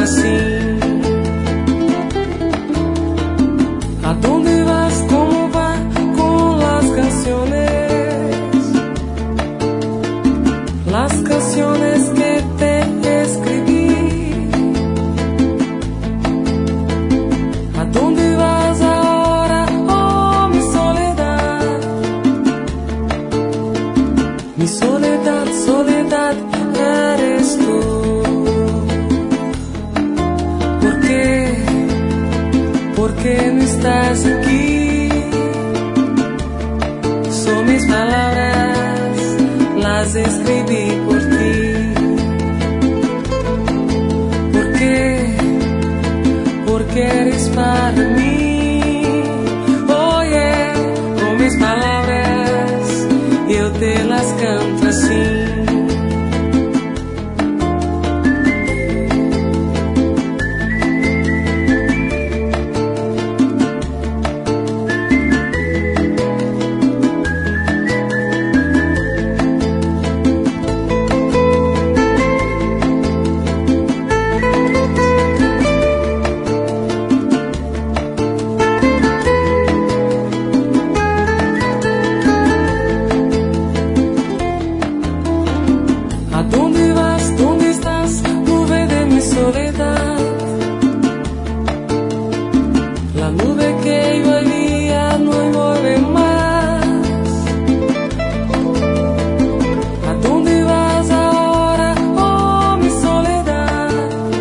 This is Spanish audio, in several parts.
así. ¿A dónde vas? ¿Cómo va con las canciones? Las canciones que te escribí. ¿A dónde vas ahora? Oh, mi soledad. Mi soledad, soledad, eres tú. ¿Por qué? ¿Por qué no estás aquí? Son mis palabras, las escribí por ti. ¿Por qué? Porque eres para mí. Oye, con mis palabras yo te las canto así. ¿A dónde vas? ¿Dónde estás? Nube de mi soledad. La nube que yo había no mueve más. ¿A dónde vas ahora? Oh, mi soledad.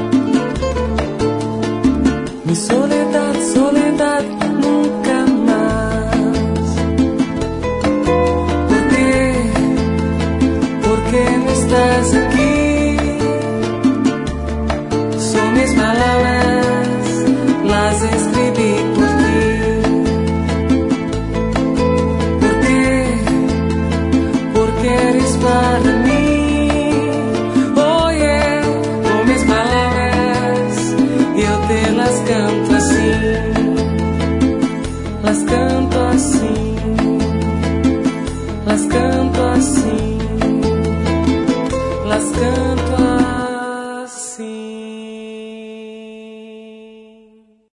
Mi soledad, soledad, nunca más. ¿Por qué? ¿Por qué no estás aquí? Son mis palabras, las escribí por ti. ¿Por qué? Porque eres para mí. Oye, con mis palabras yo te las canto así. Las canto así. Las canto así.